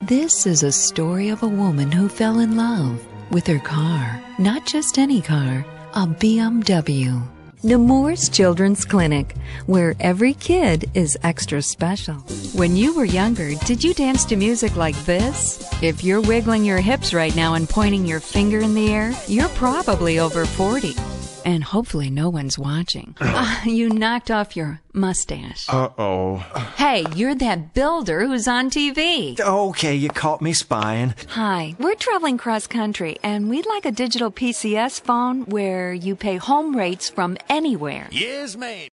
This is a story of a woman who fell in love with her car. Not just any car, a BMW. Nemours Children's Clinic, where every kid is extra special. When you were younger, did you dance to music like this? If you're wiggling your hips right now and pointing your finger in the air, you're probably over 40. And hopefully no one's watching. You knocked off your mustache. Uh-oh. Hey, you're that builder who's on TV. Okay, you caught me spying. Hi, we're traveling cross-country, and we'd like a digital PCS phone where you pay home rates from anywhere. Yes, ma'am.